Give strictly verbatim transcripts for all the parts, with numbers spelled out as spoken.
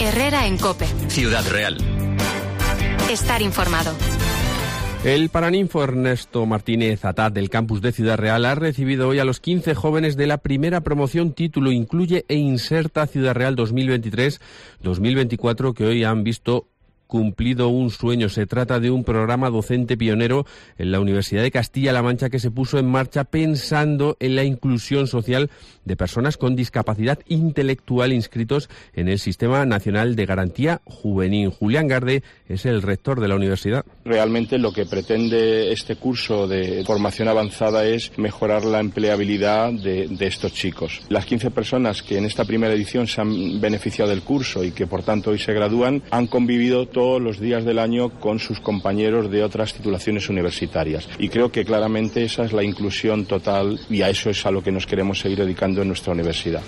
Herrera en COPE. Ciudad Real. Estar informado. El Paraninfo Ernesto Martínez Atad del campus de Ciudad Real ha recibido hoy a los quince jóvenes de la primera promoción título Incluye e Inserta Ciudad Real dos mil veintitrés dos mil veinticuatro que hoy han visto cumplido un sueño. Se trata de un programa docente pionero en la Universidad de Castilla-La Mancha que se puso en marcha pensando en la inclusión social de personas con discapacidad intelectual inscritos en el Sistema Nacional de Garantía Juvenil. Julián Garde es el rector de la universidad. Realmente lo que pretende este curso de formación avanzada es mejorar la empleabilidad de, de estos chicos. Las quince personas que en esta primera edición se han beneficiado del curso y que por tanto hoy se gradúan han convivido todos los días del año con sus compañeros de otras titulaciones universitarias. Y creo que claramente esa es la inclusión total y a eso es a lo que nos queremos seguir dedicando en nuestra universidad.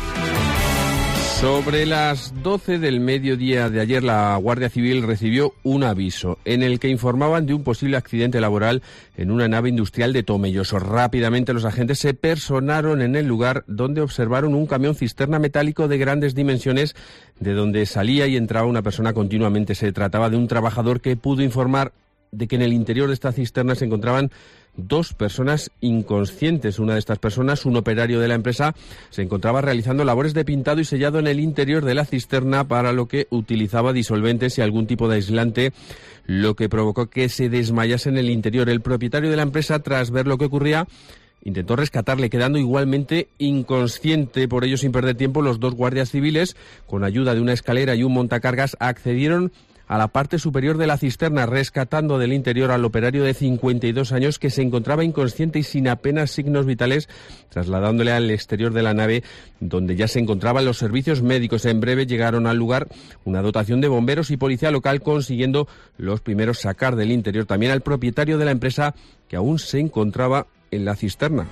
Sobre las doce del mediodía de ayer, la Guardia Civil recibió un aviso en el que informaban de un posible accidente laboral en una nave industrial de Tomelloso. Rápidamente los agentes se personaron en el lugar, donde observaron un camión cisterna metálico de grandes dimensiones, de donde salía y entraba una persona continuamente. Se trataba de un trabajador que pudo informar de que en el interior de esta cisterna se encontraban dos personas inconscientes. Una de estas personas, un operario de la empresa, se encontraba realizando labores de pintado y sellado en el interior de la cisterna, para lo que utilizaba disolventes y algún tipo de aislante, lo que provocó que se desmayase en el interior. El propietario de la empresa, tras ver lo que ocurría, intentó rescatarle, quedando igualmente inconsciente. Por ello, sin perder tiempo, los dos guardias civiles, con ayuda de una escalera y un montacargas, accedieron a la parte superior de la cisterna, rescatando del interior al operario de cincuenta y dos años, que se encontraba inconsciente y sin apenas signos vitales, trasladándole al exterior de la nave, donde ya se encontraban los servicios médicos. En breve llegaron al lugar una dotación de bomberos y policía local, consiguiendo los primeros sacar del interior también al propietario de la empresa, que aún se encontraba en la cisterna.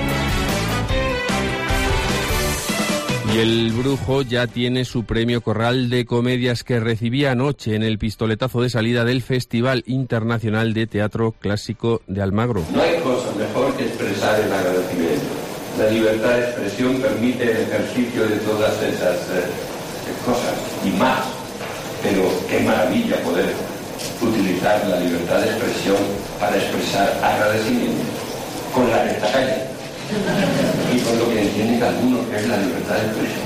Y el Brujo ya tiene su premio Corral de Comedias, que recibía anoche en el pistoletazo de salida del Festival Internacional de Teatro Clásico de Almagro. No hay cosa mejor que expresar el agradecimiento. La libertad de expresión permite el ejercicio de todas esas eh, cosas y más. Pero qué maravilla poder utilizar la libertad de expresión para expresar agradecimiento con la que está calle. Y con lo que entienden algunos, que es la libertad de expresión.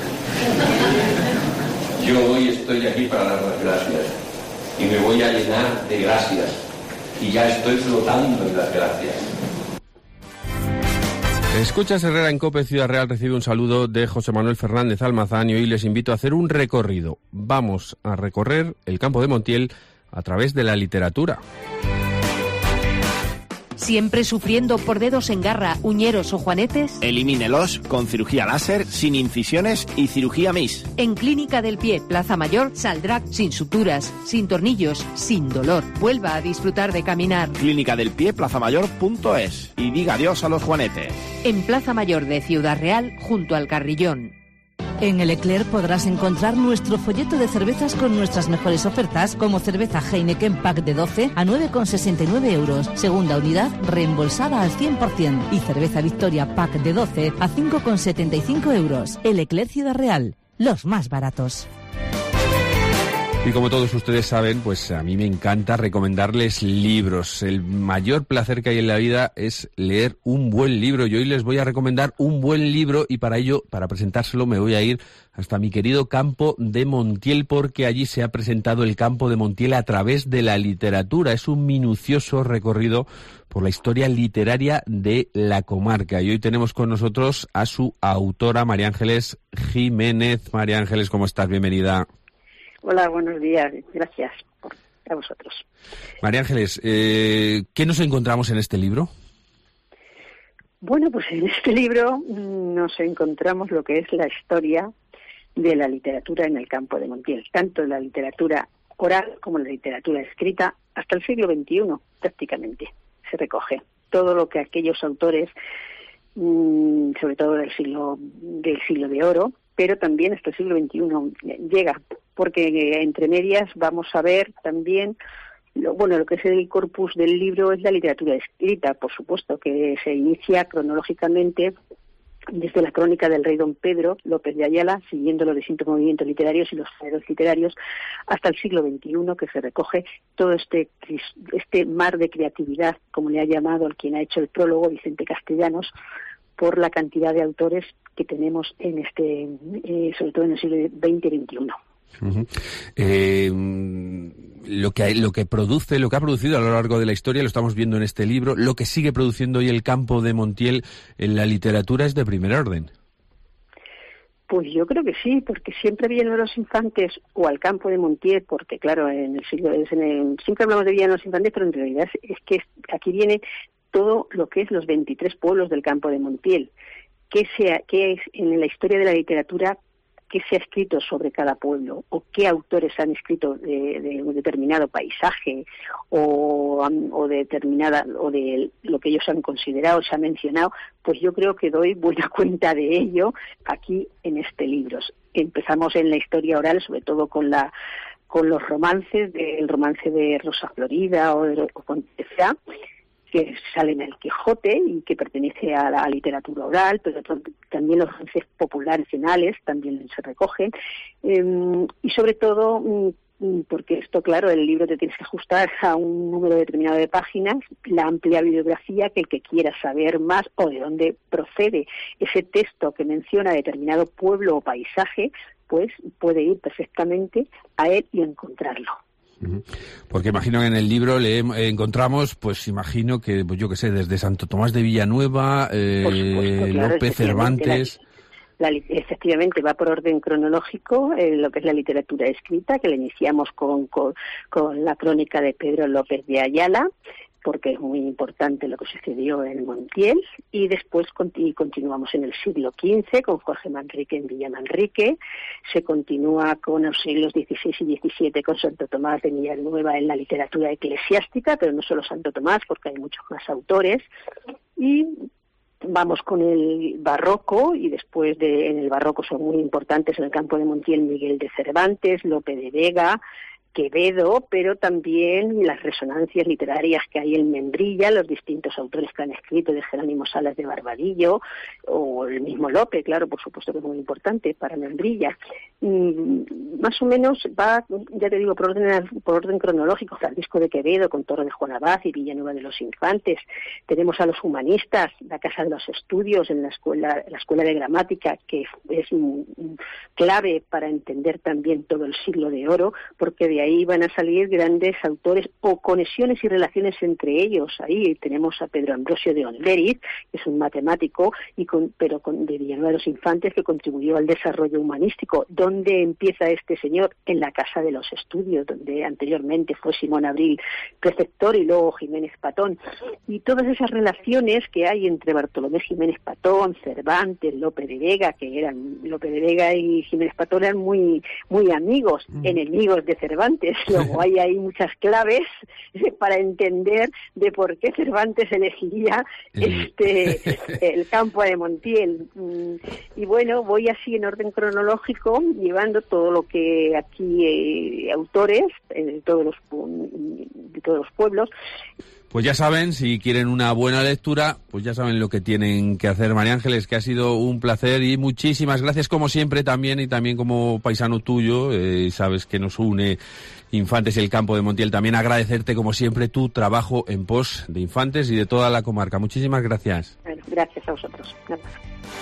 Yo hoy estoy aquí para dar las gracias y me voy a llenar de gracias y ya estoy flotando en las gracias. Escuchas Herrera en COPE. Ciudad Real recibe un saludo de José Manuel Fernández Almazán y hoy les invito a hacer un recorrido. Vamos a recorrer el campo de Montiel a través de la literatura. ¿Siempre sufriendo por dedos en garra, uñeros o juanetes? Elimínelos con cirugía láser, sin incisiones y cirugía M I S. En Clínica del Pie, Plaza Mayor, saldrá sin suturas, sin tornillos, sin dolor. Vuelva a disfrutar de caminar. Clínica del Pie, plazamayor punto es. Y diga adiós a los juanetes. En Plaza Mayor de Ciudad Real, junto al Carrillón. En El Eclair podrás encontrar nuestro folleto de cervezas con nuestras mejores ofertas, como cerveza Heineken Pack de doce a nueve con sesenta y nueve euros, segunda unidad reembolsada al cien por ciento, y cerveza Victoria Pack de doce a cinco con setenta y cinco euros. El Eclair Ciudad Real, los más baratos. Y como todos ustedes saben, pues a mí me encanta recomendarles libros. El mayor placer que hay en la vida es leer un buen libro. Y hoy les voy a recomendar un buen libro, y para ello, para presentárselo, me voy a ir hasta mi querido campo de Montiel, porque allí se ha presentado el campo de Montiel a través de la literatura. Es un minucioso recorrido por la historia literaria de la comarca. Y hoy tenemos con nosotros a su autora, María Ángeles Jiménez. María Ángeles, ¿cómo estás? Bienvenida. Hola, buenos días. Gracias por, a vosotros. María Ángeles, eh, ¿qué nos encontramos en este libro? Bueno, pues en este libro nos encontramos lo que es la historia de la literatura en el campo de Montiel, tanto la literatura oral como la literatura escrita, hasta el siglo veintiuno prácticamente se recoge todo lo que aquellos autores, mmm, sobre todo del siglo del siglo de oro, pero también hasta el siglo veintiuno llega, porque entre medias vamos a ver también, lo, bueno, lo que es el corpus del libro es la literatura escrita, por supuesto, que se inicia cronológicamente desde la crónica del rey don Pedro López de Ayala, siguiendo los distintos movimientos literarios y los géneros literarios, hasta el siglo veintiuno, que se recoge todo este este mar de creatividad, como le ha llamado el quien ha hecho el prólogo, Vicente Castellanos, por la cantidad de autores que tenemos en este, eh, sobre todo en el siglo veinte y veintiuno. Uh-huh. Eh, lo que lo que produce, lo que ha producido a lo largo de la historia, lo estamos viendo en este libro, lo que sigue produciendo hoy el Campo de Montiel en la literatura es de primer orden. Pues yo creo que sí, porque siempre vienen los infantes o al Campo de Montiel, porque claro, en el siglo en el, siempre hablamos de Villanos Infantes, pero en realidad es, es que aquí viene todo lo que es los veintitrés pueblos del Campo de Montiel, que sea que es en la historia de la literatura, qué se ha escrito sobre cada pueblo, o qué autores han escrito de, de un determinado paisaje, o, o de determinada, o de lo que ellos han considerado, se ha mencionado. Pues yo creo que doy buena cuenta de ello aquí en este libro. Empezamos en la historia oral, sobre todo con la con los romances, del romance de Rosa Florida o de Pontefract, que sale en el Quijote y que pertenece a la literatura oral, pero también los romances populares también se recogen, eh, y sobre todo, porque esto, claro, el libro te tienes que ajustar a un número determinado de páginas, la amplia bibliografía, que el que quiera saber más o de dónde procede ese texto que menciona determinado pueblo o paisaje, pues puede ir perfectamente a él y encontrarlo. Porque imagino que en el libro le encontramos, pues imagino que, pues yo qué sé, desde Santo Tomás de Villanueva, eh, supuesto, claro, Lope, Cervantes. La, la, efectivamente, va por orden cronológico, eh, lo que es la literatura escrita, que la iniciamos con, con, con la crónica de Pedro López de Ayala, porque es muy importante lo que sucedió en Montiel, y después continu- continuamos en el siglo quince con Jorge Manrique en Villamanrique, se continúa con los siglos dieciséis y diecisiete con Santo Tomás de Villanueva en la literatura eclesiástica, pero no solo Santo Tomás, porque hay muchos más autores, y vamos con el barroco, y después de en el barroco son muy importantes en el Campo de Montiel Miguel de Cervantes, Lope de Vega, Quevedo, pero también las resonancias literarias que hay en Membrilla, los distintos autores que han escrito, de Jerónimo Salas de Barbadillo, o el mismo Lope, claro, por supuesto que es muy importante para Membrilla. Y más o menos va, ya te digo, por orden, por orden cronológico, Francisco de Quevedo con Torre de Juan Abad y Villanueva de los Infantes. Tenemos a los humanistas, la Casa de los Estudios en la escuela, la escuela de gramática, que es clave para entender también todo el siglo de oro, porque de ahí van a salir grandes autores o conexiones y relaciones entre ellos. Ahí tenemos a Pedro Ambrosio de Onderiz, que es un matemático, y con, pero con, de Villanueva de los Infantes, que contribuyó al desarrollo humanístico. ¿Dónde empieza este señor? En la Casa de los Estudios, donde anteriormente fue Simón Abril preceptor y luego Jiménez Patón. Y todas esas relaciones que hay entre Bartolomé Jiménez Patón, Cervantes, Lope de Vega, que eran, Lope de Vega y Jiménez Patón eran muy, muy amigos, mm. enemigos de Cervantes. Luego hay ahí muchas claves para entender de por qué Cervantes elegiría este el Campo de Montiel. Y bueno, voy así en orden cronológico, llevando todo lo que aquí eh, autores eh, de todos los de todos los pueblos. Pues ya saben, si quieren una buena lectura, pues ya saben lo que tienen que hacer. María Ángeles, que ha sido un placer y muchísimas gracias como siempre también, y también como paisano tuyo, eh, sabes que nos une Infantes y el Campo de Montiel. También agradecerte como siempre tu trabajo en pos de Infantes y de toda la comarca. Muchísimas gracias. Bueno, gracias a vosotros. Gracias.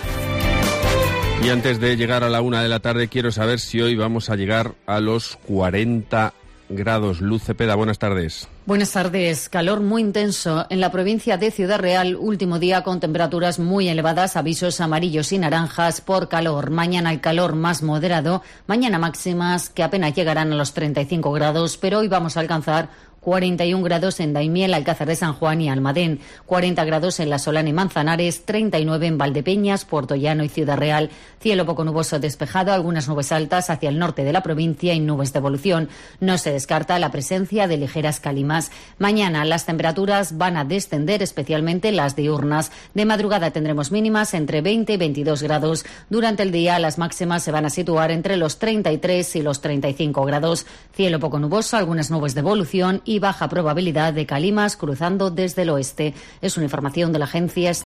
Y antes de llegar a la una de la tarde, quiero saber si hoy vamos a llegar a los cuarenta grados. Luz Cepeda, buenas tardes. Buenas tardes. Calor muy intenso en la provincia de Ciudad Real. Último día con temperaturas muy elevadas, avisos amarillos y naranjas por calor. Mañana el calor más moderado. Mañana máximas que apenas llegarán a los treinta y cinco grados, pero hoy vamos a alcanzar cuarenta y un grados en Daimiel, Alcázar de San Juan y Almadén, cuarenta grados en La Solana y Manzanares, treinta y nueve en Valdepeñas, Puerto Llano y Ciudad Real. Cielo poco nuboso despejado, algunas nubes altas hacia el norte de la provincia y nubes de evolución. No se descarta la presencia de ligeras calimas. Mañana las temperaturas van a descender, especialmente las diurnas. De madrugada tendremos mínimas entre veinte y veintidós grados. Durante el día las máximas se van a situar entre los treinta y tres y los treinta y cinco grados. Cielo poco nuboso, algunas nubes de evolución y baja probabilidad de calimas cruzando desde el oeste. Es una información de la agencia